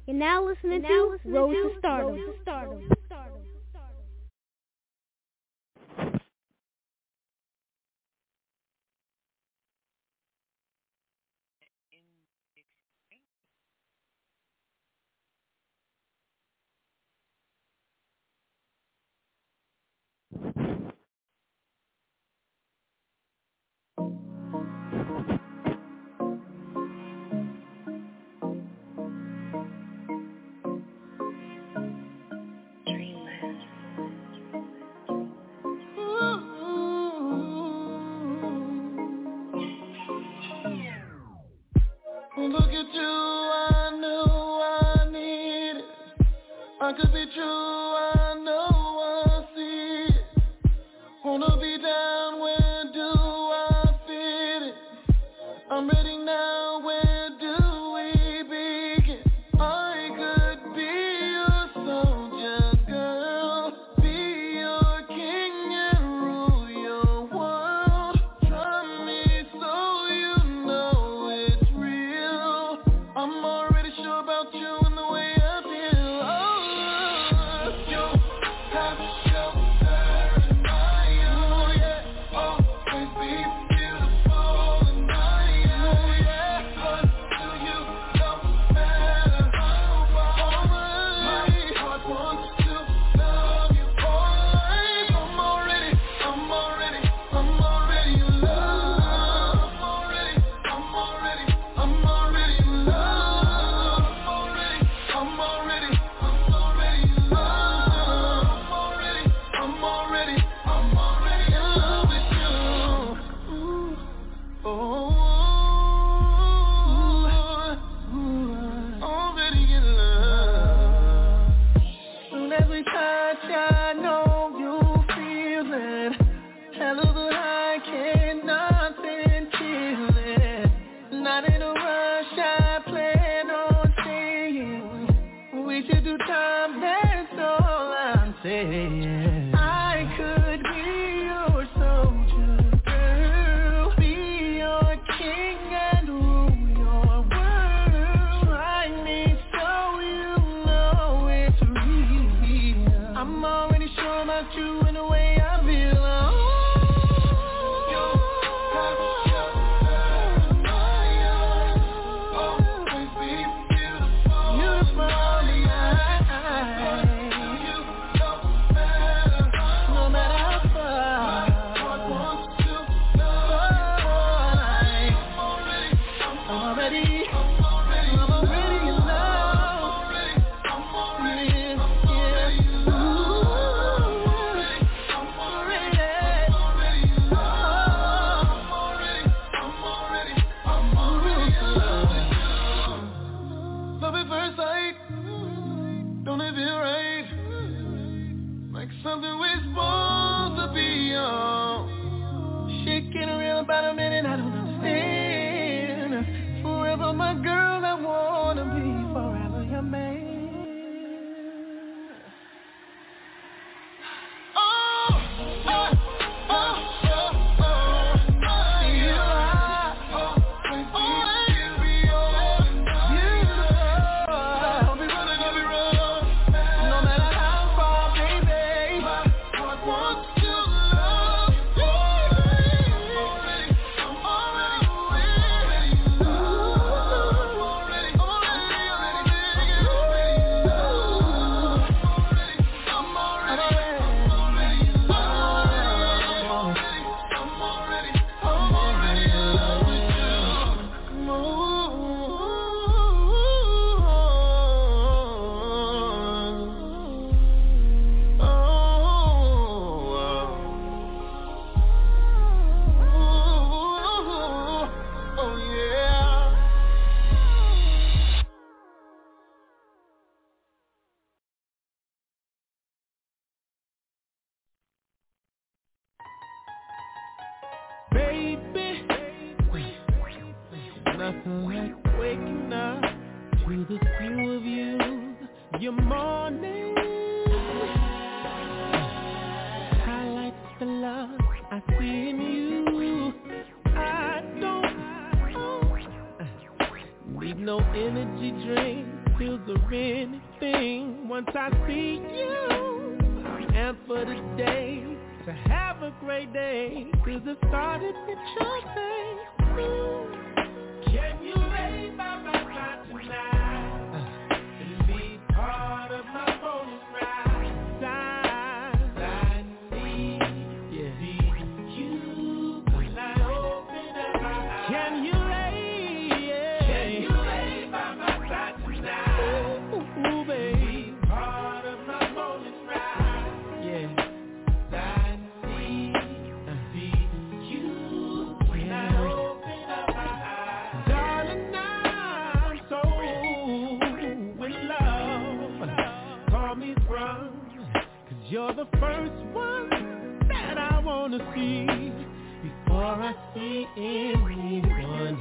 You're now listening to Road to Stardom. Look at you, I knew I needed. I could be true, I know I see it. Wanna be down, where do I fit it? I'm ready now, where do we begin? I could be your soldier, girl. Be your king and rule your world. Try me so you know it's real. I'm already sure about you and the way I feel. Oh, you have shelter in my eyes. Yeah. Always be beautiful in my eyes. Yeah. But to you, no matter how far my heart wants to love you for life. I'm already in love. I'm already in love. I'm already in love with you. Ooh. Oh, already in love. Soon as we touch, I know you feel it. Hell of a high, cannot kill it. Not in a rush, I plan on staying. We should do time, that's all I'm saying. I could be your soldier, girl. Be your king and rule your world. Try me so you know it's real. I'm already sure about you and the way I feel. You have shelter in my eyes. Always be beautiful in my eyes. You no matter how far. My heart wants to love you for life. I'm already in love. I'm already in love. Love at first sight, don't it feel right? Like something we're supposed to be on. Shit getting real about a minute, I don't understand. Forever my girl, I wanna be forever your man. No matter how far, baby, my heart wants to love you. I'm already in Baby, nothing like waking up to the view of you. Your morning highlights the love I see in you. I don't need no energy drink pills or anything. Once I see you, and for the day, to have a great day, 'cause it started with your face. Can you lay by my side tonight and be part of my morning ride? I need you when I open up my eyes. Can you lay by my side tonight? Ooh, baby, be part of my morning ride. Yeah. I need you when I open up my eyes. Darling, I'm so in love. Call me sprung, 'cause you're the first one that I wanna see before I see anyone.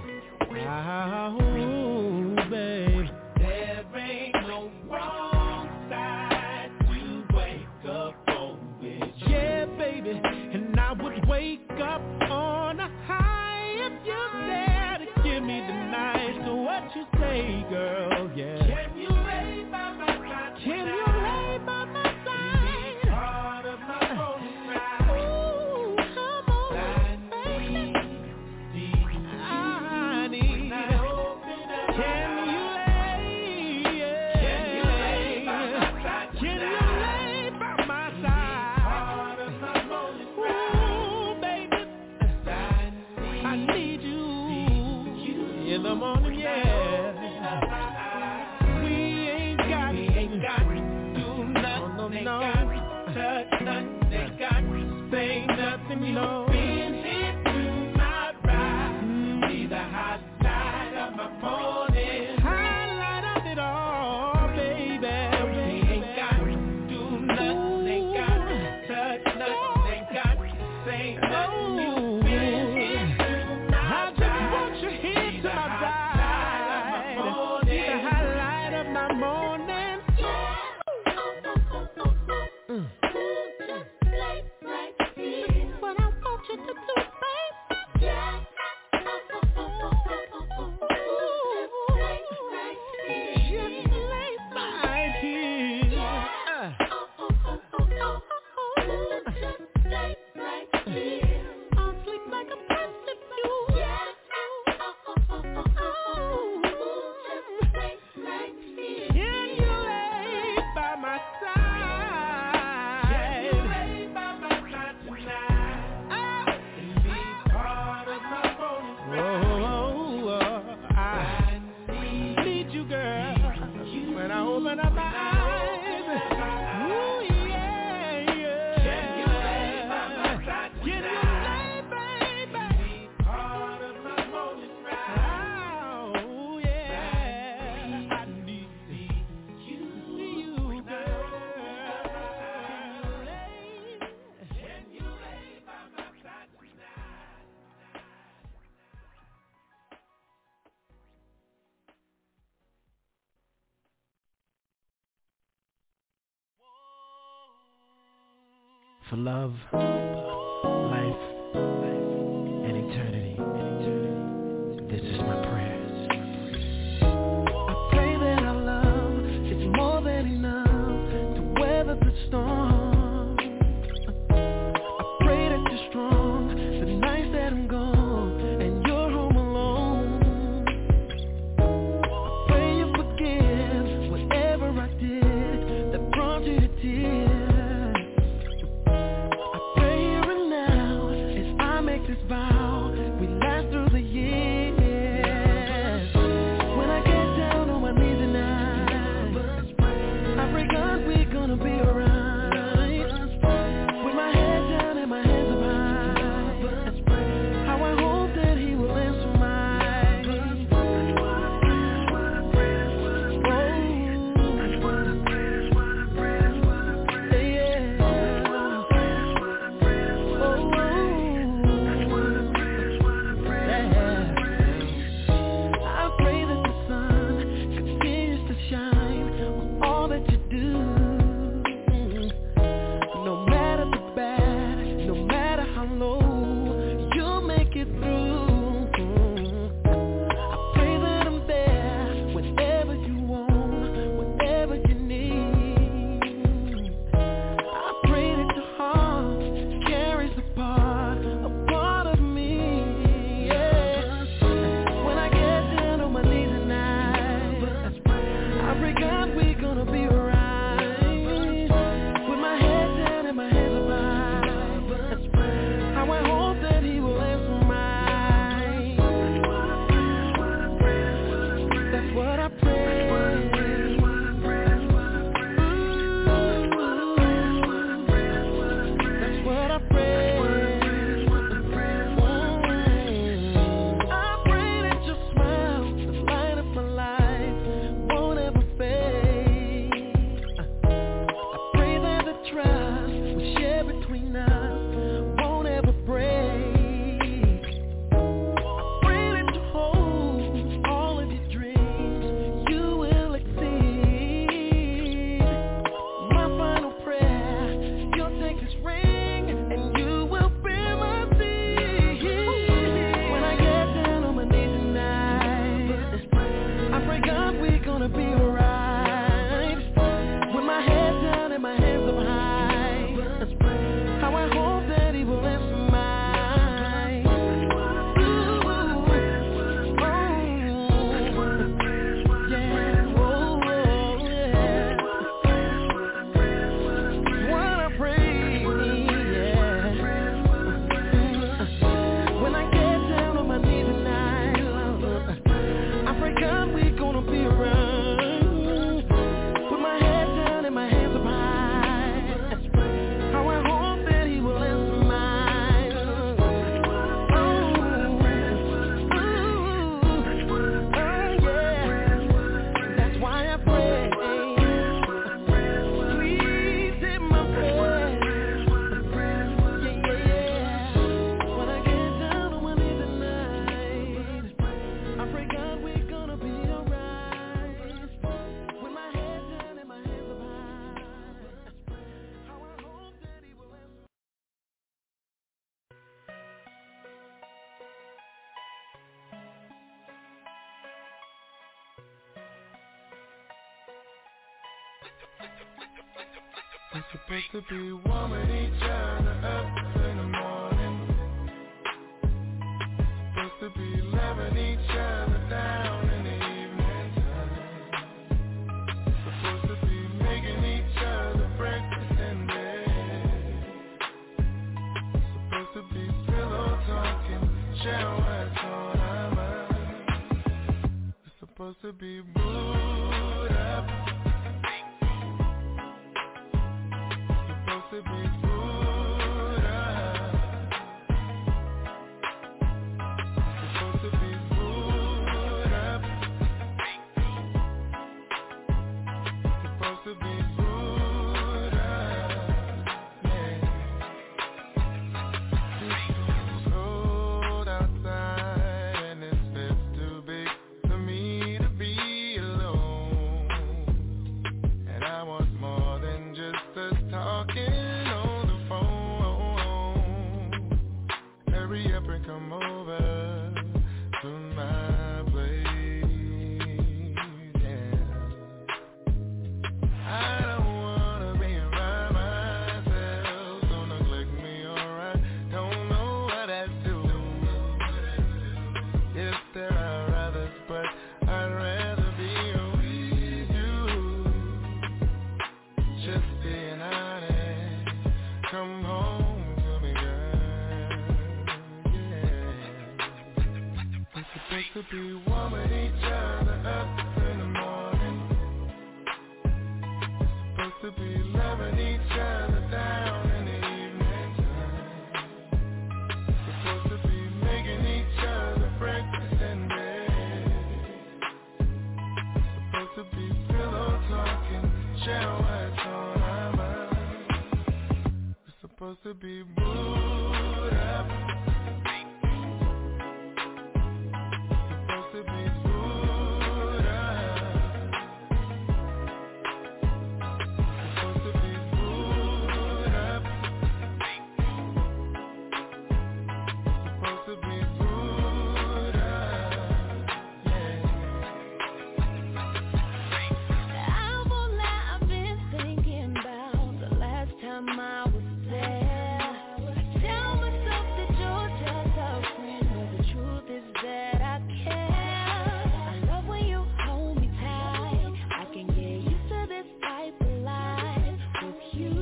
Oh, babe, there ain't no wrong side to wake up on with. Yeah, baby, and I would wake up on a high if you dare to give me the night. So what you say, girl? Yeah. Can you lay by my side? Can you lay by my side? Be part of my morning ride. Ooh, come on, baby. I need. Can you lay by my side? Can you lay by my side? Ooh, baby, I need you in the morning, yeah. We ain't got to do nothing, no. Touch nothing, ain't got to say nothing, no. Being here to my ride, be the highlight of my morning. Highlight of it all, baby. We ain't got to do nothing, ain't got to touch nothing, ain't got to say nothing. You've been here to my I just want you here to my side. Be the highlight of my morning. What I want you to do, baby. Just lay right here. I'll sleep like a prince if you. Can you lay by my side? Can you lay by my side tonight? And be part of my morning ride. I need you, girl, when I open up my eyes. Ooh, yeah, yeah. Can you lay by my side tonight? Can you lay, baby? Be part of my morning ride. Oh, yeah. I need you, girl. Can you lay by my side tonight? For love, life, and eternity, this is my prayer. I pray that our love is more than enough to weather the storm. I pray that you're strong the nights that I'm gone and you're home alone. I pray you forgive whatever I did that brought you to tears. I pray here and now We're supposed to be warming each other up in the morning. Supposed to be loving each other down in the evening time. Supposed to be making each other breakfast in bed. Supposed to be pillow talking, sharing what's on our mind. We're supposed to be booed up. Supposed to be booed up. Supposed to be booed up. Supposed to be booed up. Yeah. It's cold outside and it feels too big for me to be alone. And I want more than just us talking on the phone. Hurry up and come over to my place, yeah. I don't wanna be around myself, don't neglect me, alright. Don't know what I do. Yes, there are others, but I'd rather be with you. Just being honest, come home to me, girl, yeah. We're supposed to be warming each other up in the morning. Supposed to be loving each other down in the evening time. Supposed to be making each other breakfast in bed. Supposed to be pillow talking, sharing what's on our mind. We're supposed to be booed up. Supposed to be booed up. Supposed to be booed up. Supposed to be booed up. Yeah. I won't lie, I've been thinking about the last time I was there. I tell myself that you're just a friend, but the truth is that I care. I love when you hold me tight. I can get used to this type of life with you,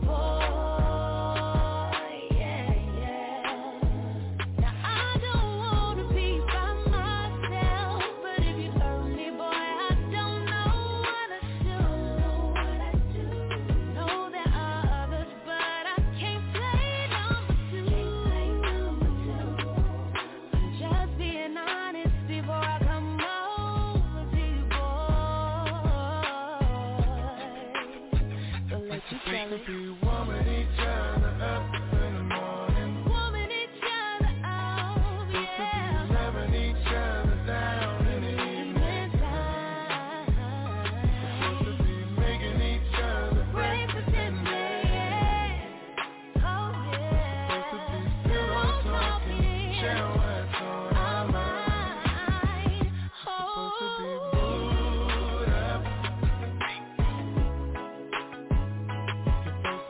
boy. Yeah, yeah. Now I don't wanna be by myself, but if you hurt me, boy, I don't know what I do. Know there are others, but I can't play number two. I'm just being honest before I come over to you, boy. So let you tell Supposed it. to be warming each other up in the morning. Woman each other up, Supposed to be yeah. loving each other down in the evening. Supposed to be making each other breakfast in bed. Supposed to be pillow talking, sharing what's on our mind. Supposed to be booed up. Supposed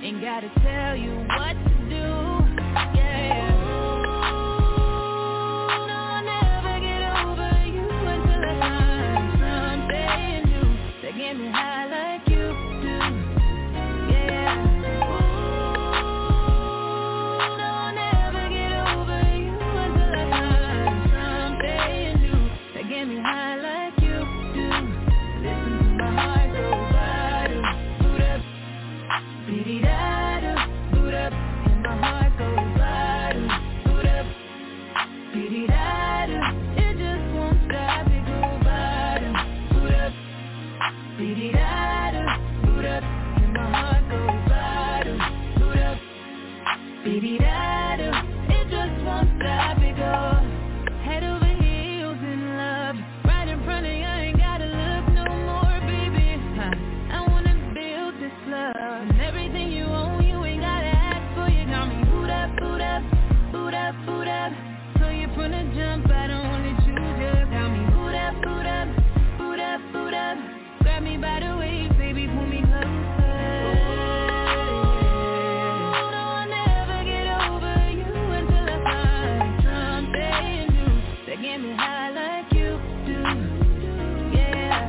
Ain't gotta tell you what to do. Yeah. No, I'll never get over you until I find something new that get me high like you do. Yeah. No, I'll never get over you until I find something new that get me high like you do. Listen to my heart go bada, boot up, beady-da-da, boot up, and my heart goes bada, boot up, beady-da-da. It just won't stop, it go bada, boot up, beady-da-da, boot up, and my heart goes bada, boot up, beady-da-da. It just won't stop, it go head over heels in love, right in front of you, I ain't gotta look no more, baby. I wanna build this love, and everything you own, you ain't gotta ask for. You got me boot up, boot up, boot up, boot up. So you from the jump, I don't wanna choose you. Got me boot up, boot up, boot up, boot up. Grab me by the waist, baby, pull me closer. No, I'll never get over you until I find something new that get me high like you do. Yeah.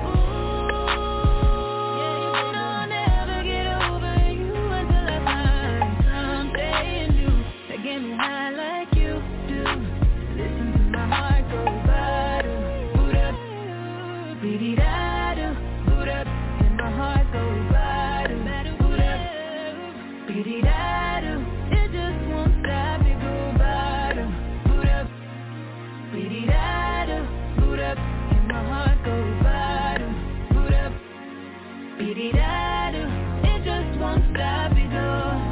No, I'll never get over you until I find something new that get me high like you do. Listen to my heart go bada, boot up, beady-da-da, boot up, and my heart goes bada, boot up, beady-da-da. It just won't stop, it go bada, boot up, beady-da-da, boot up, and my heart goes bada, boot up, beady-da-da. It just won't stop, it go.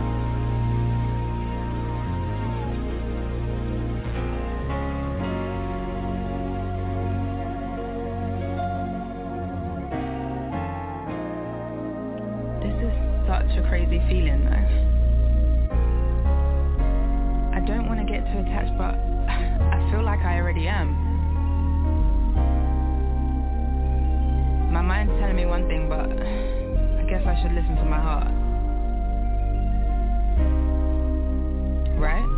This is such a crazy feeling though. I don't want to get too attached, but I feel like I already am. My mind's telling me one thing, but I guess I should listen to my heart. Right?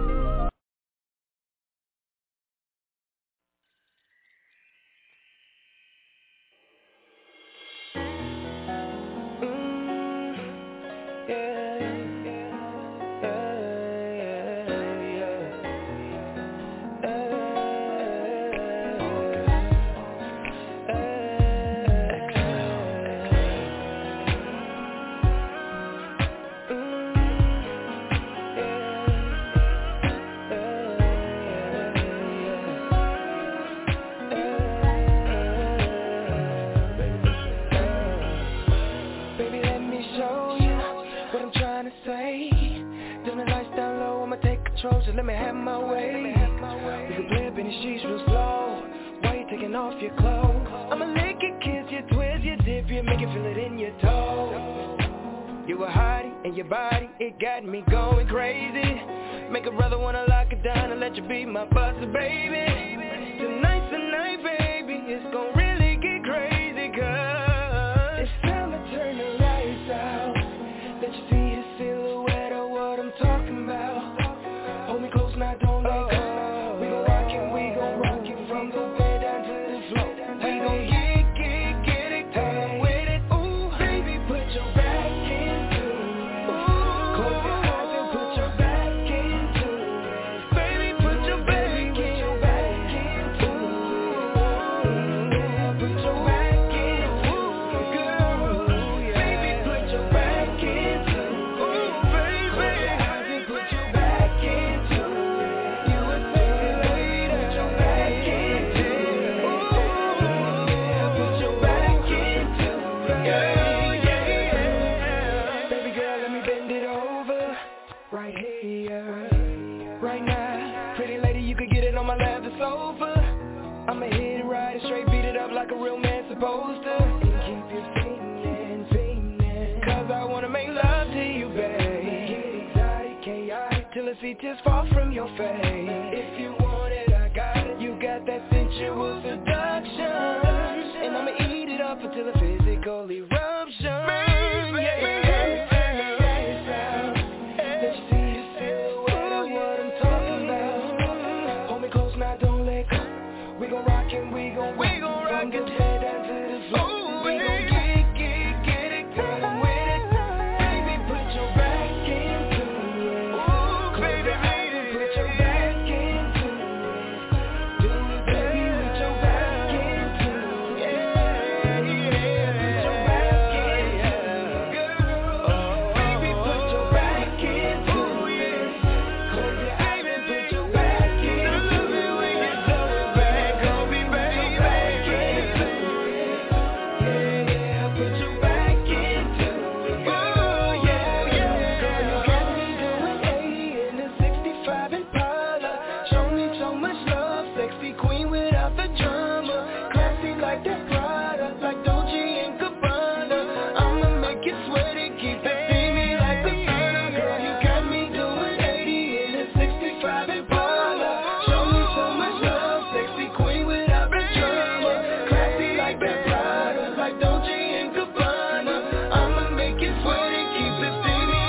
Baby, let me show you what I'm trying to say. Turn the lights down low, I'ma take control, so let me have my way. We can play up in the sheets real slow. Why you taking off your clothes? I'ma lick you, kiss you, twist you, dip you, make you feel it in your toes. You a hottie, and your body, it got me going crazy. Make a brother wanna lock it down and let you be my buster, baby. Tonight's the night, baby, it's gon' really get crazy, cause it's time to turn the lights out. Let you see his silhouette of what I'm talking about. Hold me close now, don't let go. We gon' rock it from the bed down to the floor. We gon' get it, turn with it. Ooh, baby, put your back into it. Close your eyes and put your back into it. Baby, put your back into it. Put your back into it, girl. Baby, put your back into it. Ooh, baby, close your eyes and put your back into it. You a sexy lady, put your back into it. Ooh, put your back into it, girl, yeah. Baby girl, let me bend it over, right here, right now. Pretty lady, you could get it on my lap, the sofa. I'ma hit it right and straight, beat it up like a real man supposed to. And keep you feeling, cause I wanna make love to you, babe. Get exotic, chaotic, till I see tears fall from your face. If you want it, I got it. You got that sensual seduction, and I'ma eat it up until a physical eruption. Yeah.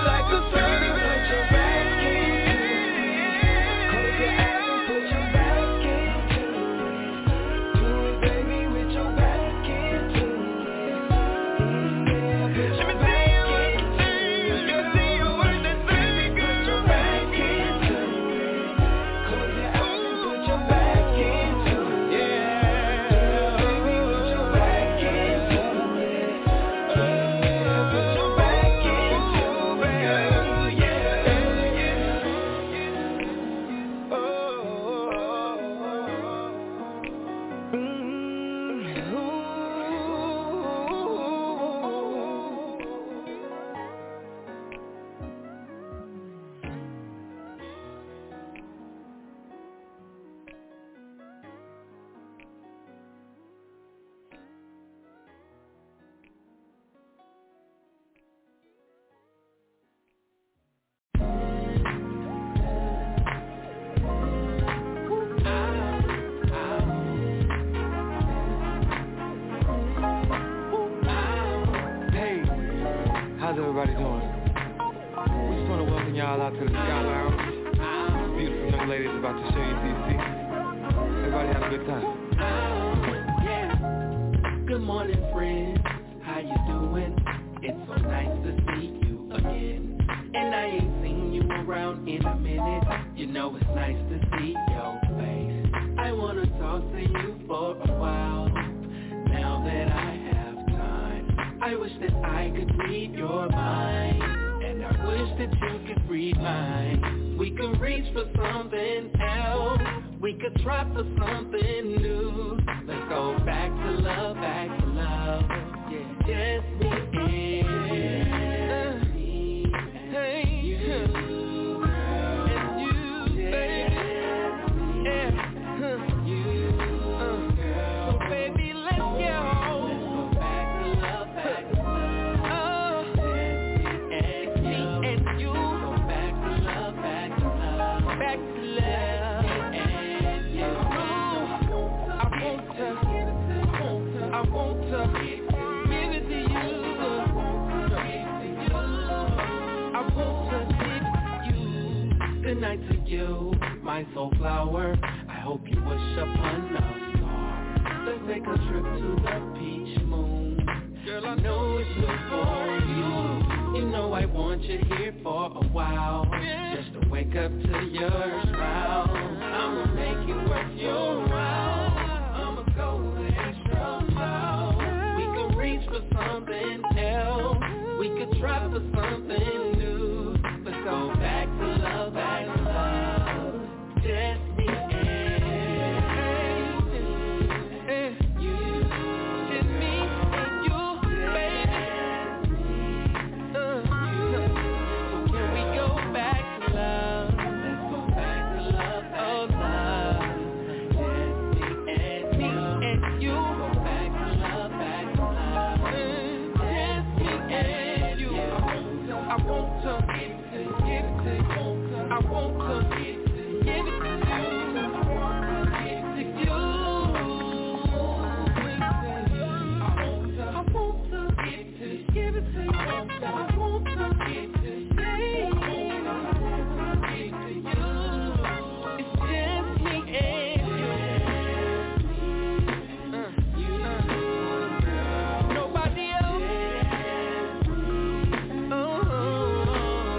How's everybody doing? We just want to welcome y'all out to the Sky Lounge. Beautiful young ladies about to show you DC. Everybody have a good time. Good morning, friends. How you doing? It's so nice to see you again. And I ain't seen you around in a minute. You know it's nice to see your face. I wanna talk to you for a while. Now that I have time, I wish that I could read your mind, and I wish that you could read mine. We could reach for something else. We could try for something new. Let's go back to love, back to love. Yeah, just me and me and you, baby. Yeah, you, girl. So baby, let's go. Let's go back to love, back to love. Oh, just me and you. Go back to love, back to love, back to love. I want to give it to you. I want to give you good night to you, my soul flower. I hope you wish upon a star. Let's take a trip to the peach moon. Girl, I know it's good for you. You know I want you here for a while, just to wake up to your smile. I'ma make it worth your while. I'ma go the extra mile. We can reach for something else. We could try for something new. Let's go back to love, back to love. Just me and you. Just me and you, baby. So can we go back to love? Let's go back to love, back to love. Just me and you. Go back to love, back to love. Just me and you. I want to give it to you. I want to give it to you. I want to give it to you. I want to give it to you. I want to give it to you. It's just me and you. Nobody else.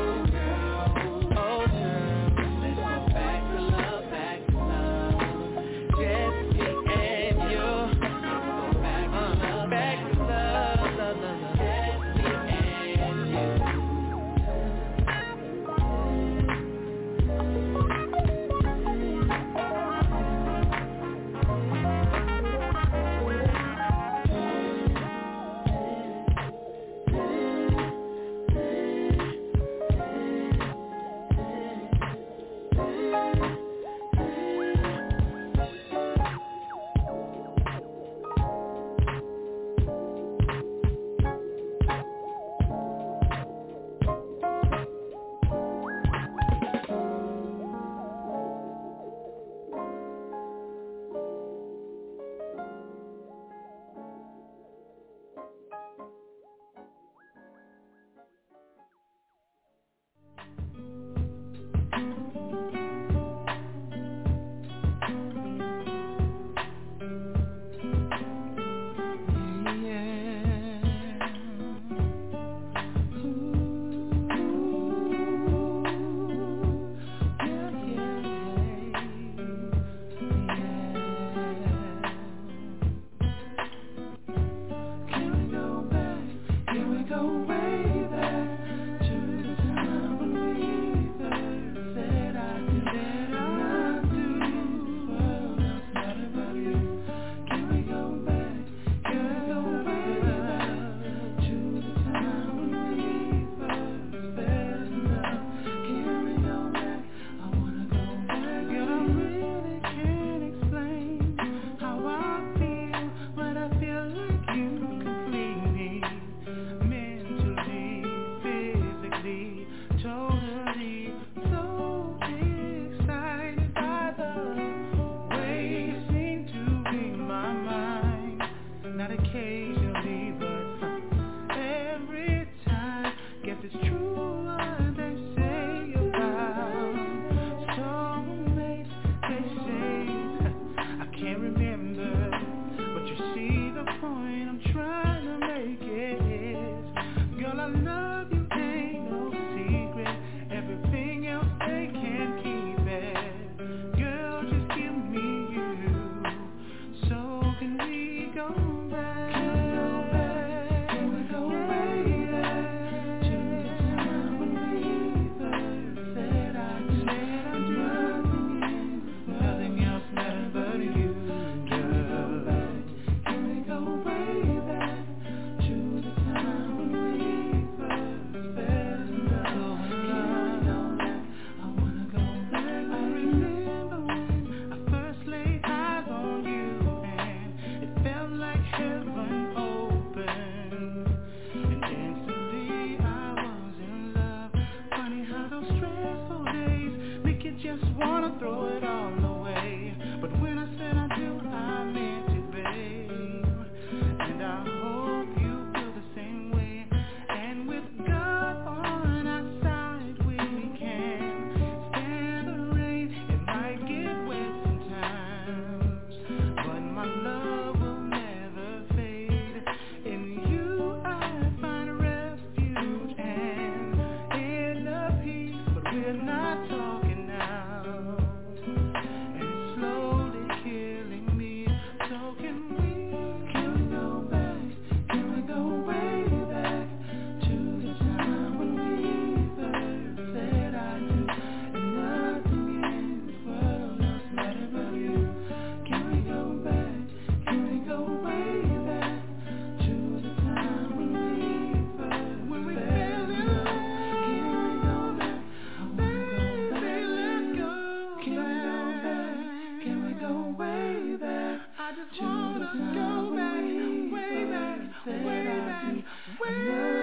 wanna throw it all away. But when I said I do, I meant it, babe. And I hope you feel the same way. And with God on our side, we can stand the rain. It might get wet sometimes, but my love will never fade. In you I find refuge and inner peace. But we're not talking now, and it's slowly killing me. So can we go back? Can we go way back to the time when we first said I do, and nothing in this world else mattered but you? Can we go back? Can we go way back to the time when we first fell in love? Can we go back? Baby, let's go back. Can we go way back? I just wanna go back, way back, way back, way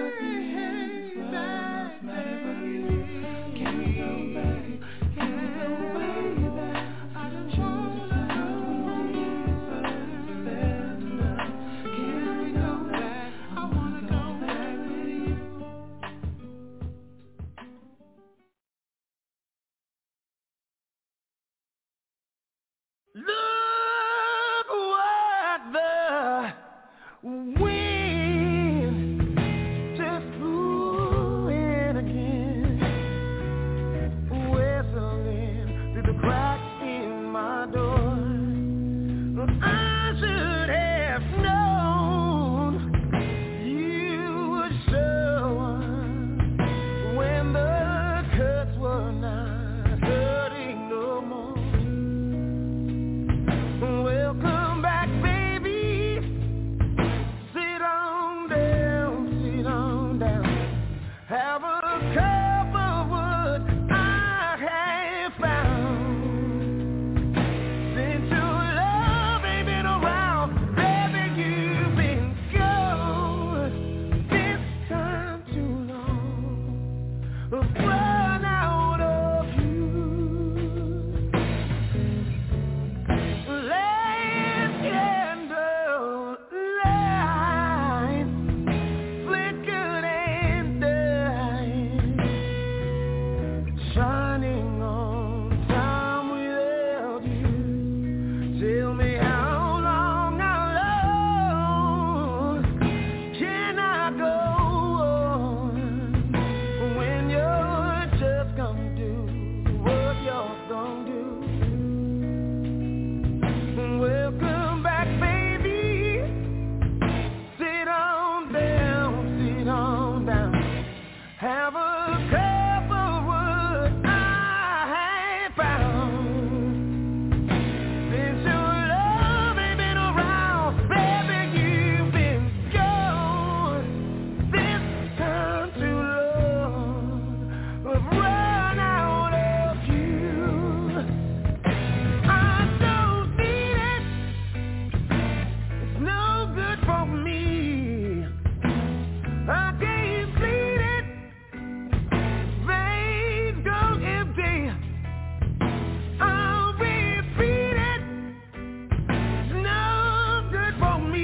back, baby. Can we go back? Can we go way back? I just wanna go back. Can we go back? I wanna go back with you. Look what the wind just blew in again, whistling through the cracks in my door. But I should have known you would show up when the cuts were not hurting no more. Welcome back, baby. Sit on down. Have a cup of what I have found. Since your love ain't been around, baby, you've been gone. This time too long, I've run out of you. Last candle light flickered and dying, shining on time without you. Tell me how long can I go on when you're just gonna do what you're gonna do? Welcome back, baby. Sit on down. Have a cup of what I have found. Since your love ain't been around, baby, you've been gone. This time too long, I've run out of you. I don't need it. It's no good for me. I can't bleed it. Veins go empty. I'll repeat it. It's no good for me.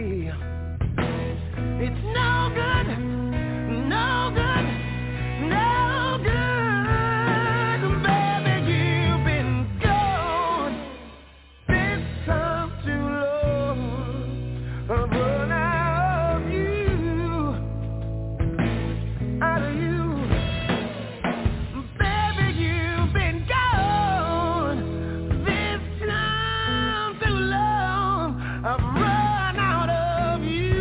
It's no good, no good, no good. Baby, you've been gone. This time too long, I've run out of you. Baby, you've been gone. This time too long, I've run out of you.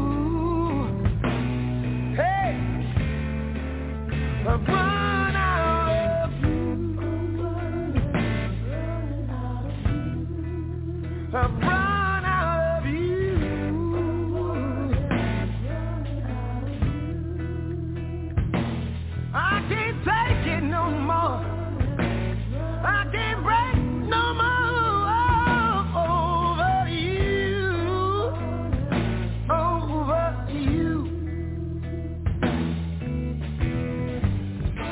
Hey, I've run out of you. I've run out of you. I can't take it no more. I can't break no more over you. Over you.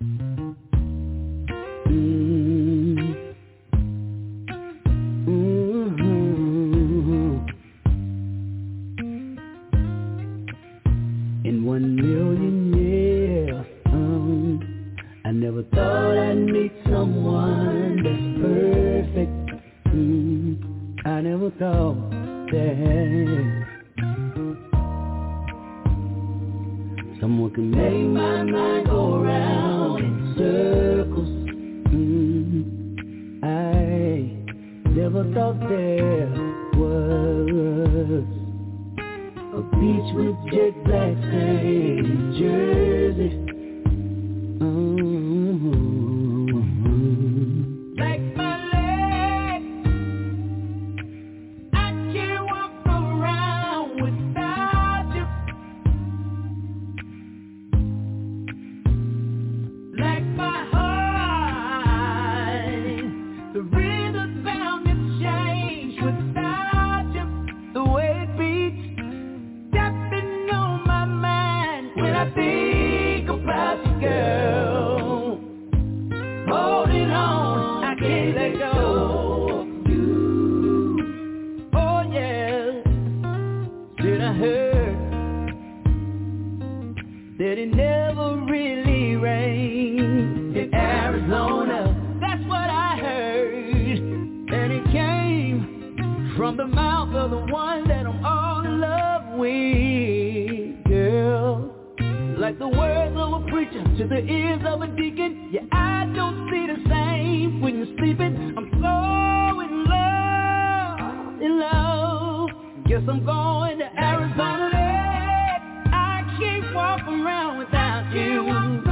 In 1 million years, I never thought I'd meet someone that's perfect. I never thought that someone could make my mind go round in circles. I never thought there was a beach with jet black sand in Jersey. Like my leg, I can't walk around without you. Like my heart, the rhythm's bound to change without you. The way it beats, tapping on my mind when I think about you, girl. Holding on, I can't let go of you. Oh yeah, did I heard that it never really rained in Arizona? That's what I heard, and it came from the mouth of the one that I'm all in love with, girl. Like the words of a preacher to the ears of a deacon. Yeah, I don't see the same when you're sleeping. I'm so in love. Guess I'm going to Arizona. I can't walk around without you.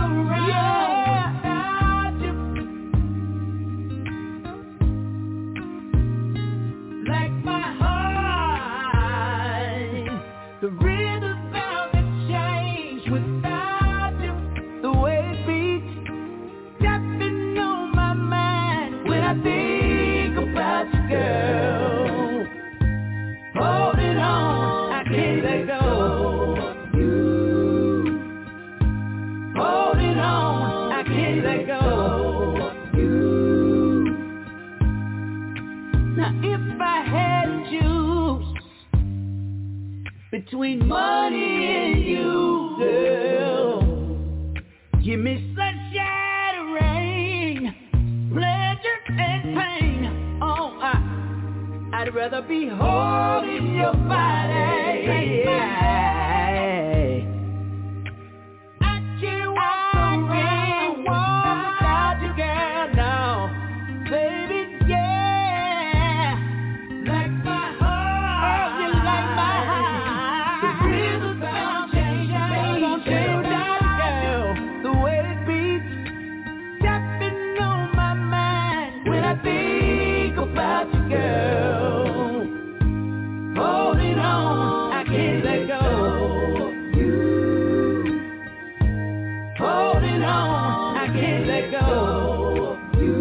Like my heart, the rhythm's bound to change without you. The way it beats, tapping on my mind when I think about you, girl. Holding on, I can't let go of you. Holding on, I can't let go of you. Now if I had to choose between money and you, girl, give me sunshine and rain, pleasure and pain. Oh, I'd rather be holding your body. I can't walk without you, girl, no. Baby, yeah. Like my heart. Oh, you like my heart. The rhythm's bound to change, girl. The way it beats, tapping on my mind when I think about you, girl. Holding on, I can't let go of you. Holding on, I can't let go of you.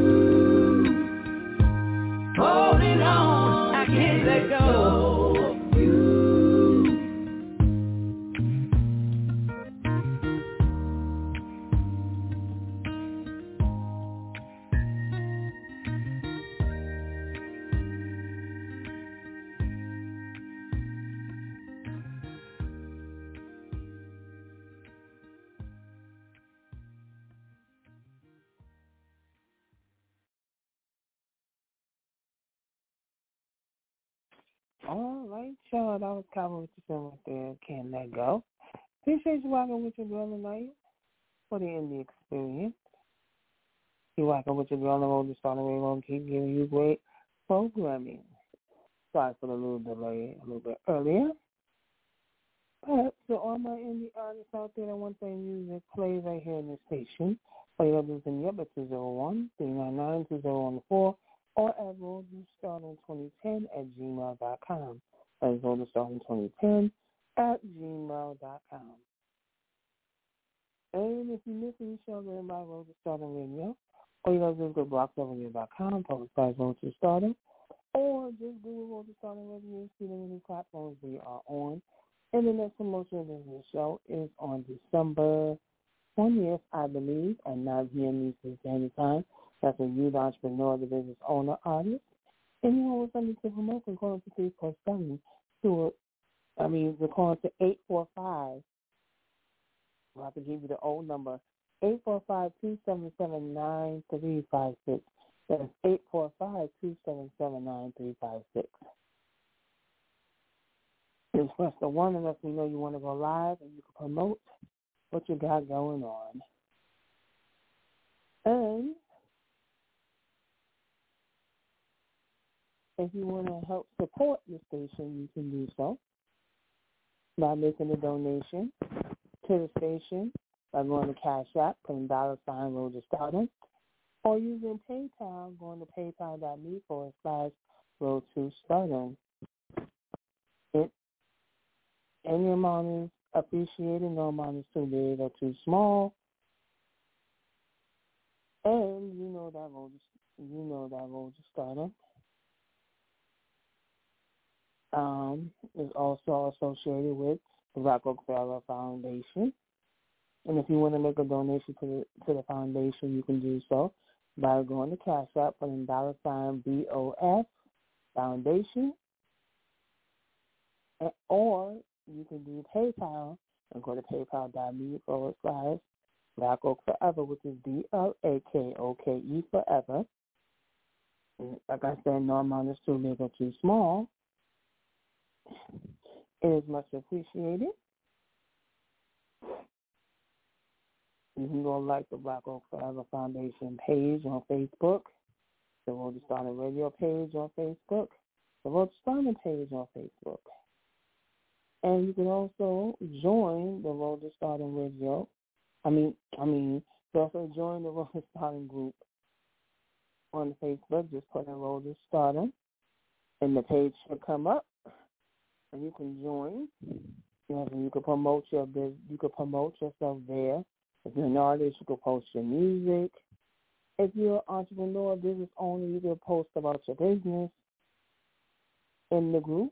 Holding on, I can't let go of you. All right, y'all. That was Calvin with the film right there. Can't let go. Appreciate you rocking with your girl tonight for the indie experience. You rocking with your girl on the road to starting. We're going to keep giving you great programming. Sorry for the little delay a little bit earlier. But to all my indie artists out there that want their music played right here in the station, all you got to do is in your 201-399-2014 or at roadtostarting2010 @gmail.com. That is roadtostarting2010 @gmail.com. And if you miss any show, then by Road to Stardom Radio, all you got to do is go to blogtalkradio.com, / Road to Stardom, or just Google Road to Stardom Radio and see the many platforms we are on. And the next promotion of the show is on December 20th, I believe, at 9 p.m. Eastern Standard Time. That's a youth entrepreneur, the business owner, artist. Anyone with something to promote can call to 347 we're calling to 845. I'll have to give you the old number, 845-277-9356. That's 845-277-9356. Just press the one and let me know you want to go live and you can promote what you got going on. And if you want to help support the station, you can do so by making a donation to the station by going to Cash App, putting $ Road to Stardom, or using PayPal, going to paypal.me/Road to Stardom. Any amount is appreciated, no amount is too big or too small. And you know that Road to Stardom is also associated with the Black Oak Forever Foundation. And if you want to make a donation to the foundation, you can do so by going to Cash App, putting $ BOF Foundation, or you can do PayPal and go to paypal.me/Black Oak Forever, which is BLAKOKE Forever. And like I said, no amount is too big or too small. It is much appreciated. You can go like the Black Oak Forever Foundation page on Facebook, the Road to Stardom Radio page on Facebook, the Road to Stardom page on Facebook. And you can also join the Road to Stardom Radio. You can also join the Road to Stardom group on Facebook. Just put in Road to Stardom, and the page should come up, and you can join. And you can promote your business. You can promote yourself there. If you're an artist, you can post your music. If you're an entrepreneur, business owner, you can post about your business in the group.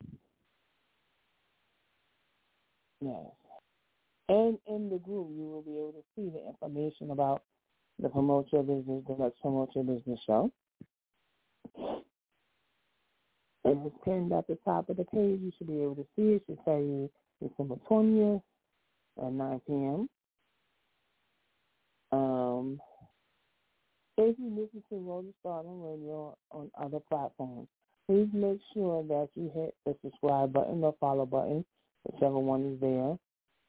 Yes. And in the group, you will be able to see the information about the Promote Your Business, the Let's Promote Your Business show. And it's pinned at the top of the page. You should be able to see it. It should tell you December 20th at 9 p.m. If you listen to Road to Stardom Radio on other platforms, please make sure that you hit the subscribe button or follow button, whichever one is there.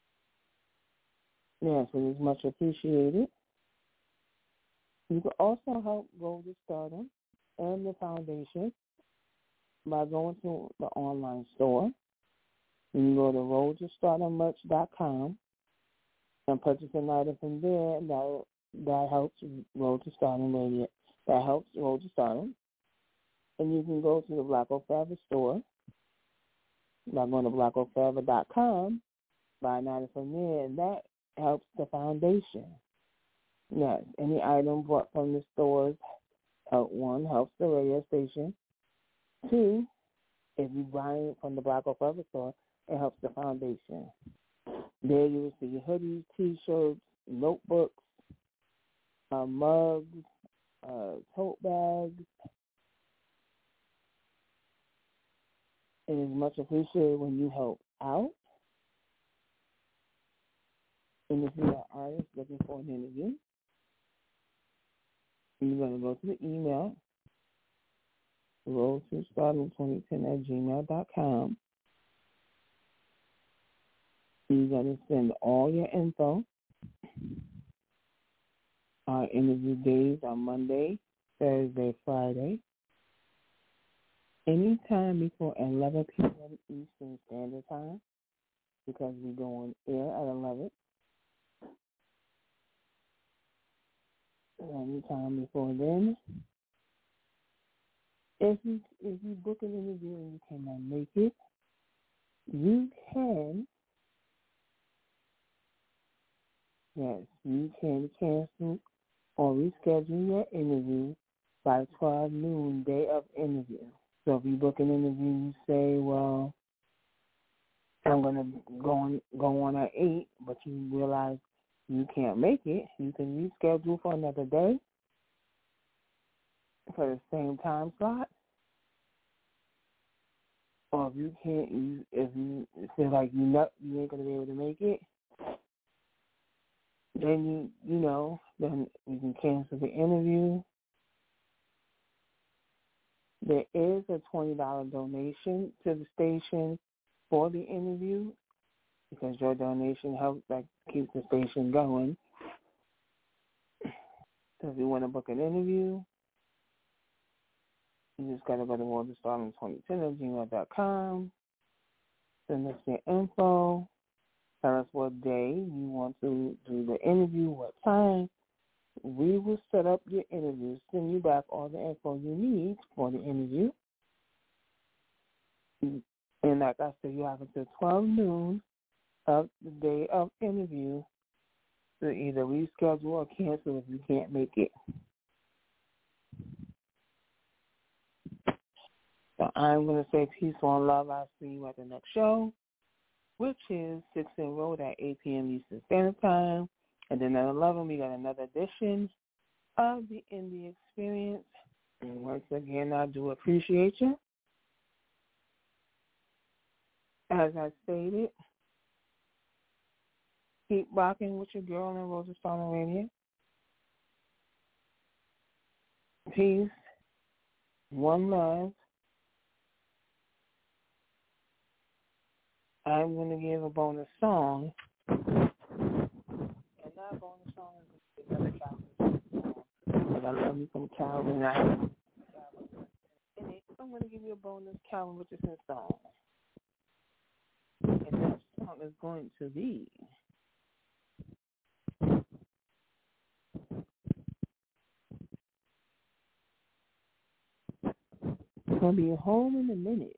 Yes, it is much appreciated. You can also help Road to Stardom and the foundation by going to the online store. You can go to roadtostardommerch.com and purchase an item from there that helps Road to Stardom Radio. That helps Road to Stardom. And you can go to the Black Oak Forever store by going to blackoakforever.com, buy an item from there, and that helps the foundation. Yes, any item bought from the stores, one, helps the radio station. Two, if you buy it from the Black Oak Forever store, it helps the foundation. There you will see hoodies, T-shirts, notebooks, mugs, tote bags. It is much appreciated when you help out. And if you're an artist looking for an interview, you're going to go to the email, roadtostardom2010@gmail.com. You're going to send all your info. Our interview days are Monday, Thursday, Friday. Anytime before 11 p.m. Eastern Standard Time, because we go on air at 11. Anytime before then. If you book an interview and you cannot make it, you can cancel or reschedule your interview by 12 noon, day of interview. So if you book an interview, you say, well, I'm going to go on at 8, but you realize you can't make it, you can reschedule for another day for the same time slot. Or if you can't, if you feel like you ain't gonna be able to make it, then then you can cancel the interview. There is a $20 donation to the station for the interview because your donation helps keep the station going. So if you want to book an interview, you just got to go to worldofstardom2010@gmail.com. Send us your info. Tell us what day you want to do the interview, what time. We will set up your interview, send you back all the info you need for the interview. And like I said, you have until 12 noon of the day of interview to either reschedule or cancel if you can't make it. So I'm going to say peace and love. I'll see you at the next show, which is 16 Road at 8 p.m. Eastern Standard Time. And then at 11, we got another edition of the Indie Experience. And once again, I do appreciate you. As I stated, keep rocking with your girl on Rosa Stardom Radio. Peace. One love. I'm going to give a bonus song. And that bonus song is another Calvin song. Because I love you from Calvin. I'm going to give you a bonus Calvin Richardson song. And that song is going to be I'll be home in a minute.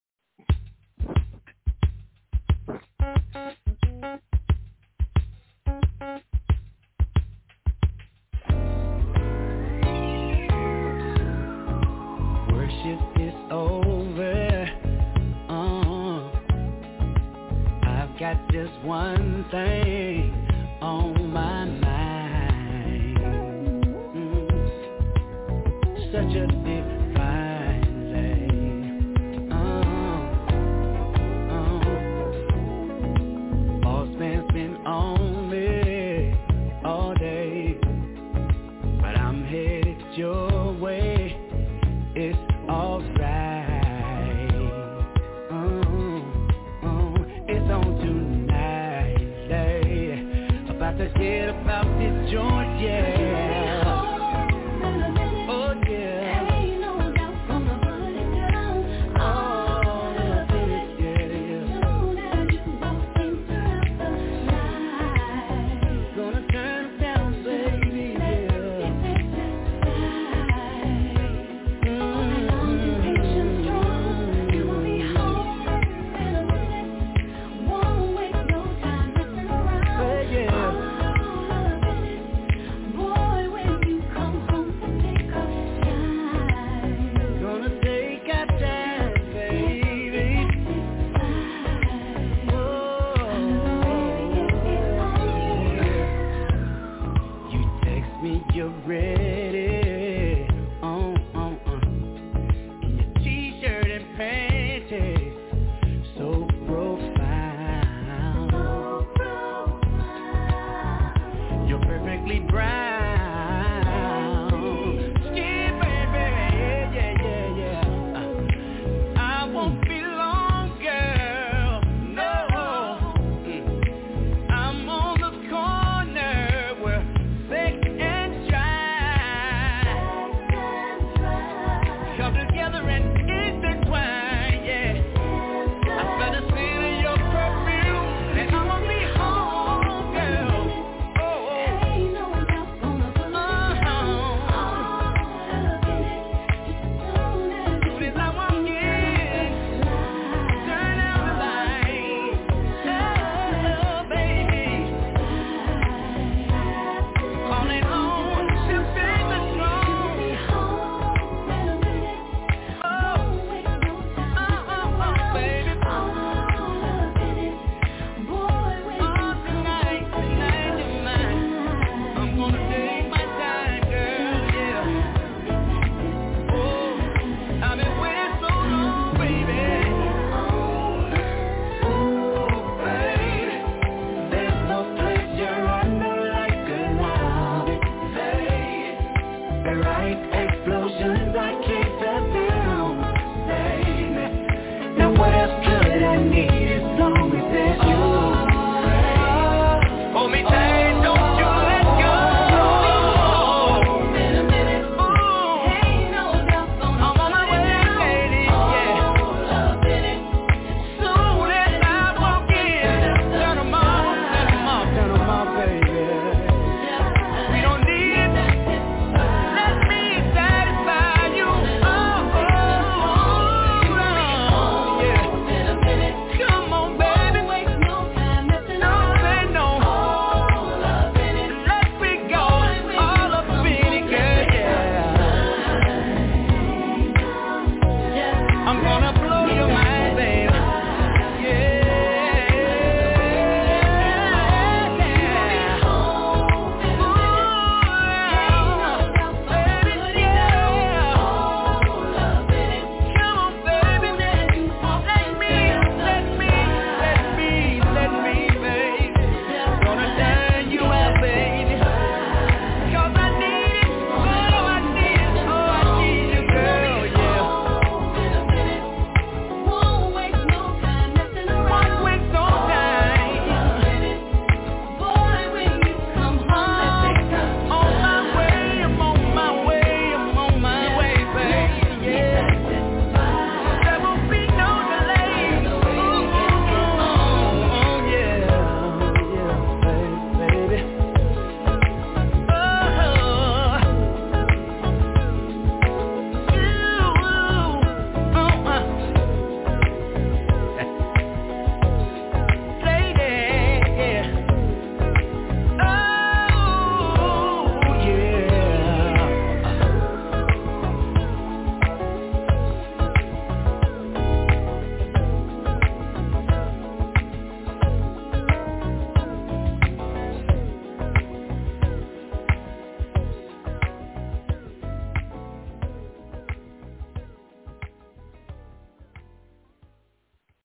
Worship is over. I've got just one thing on my mind. Such a divine lay. All spins been on me all day, but I'm headed your way. It's alright. It's on tonight. About to get about this joint, yeah.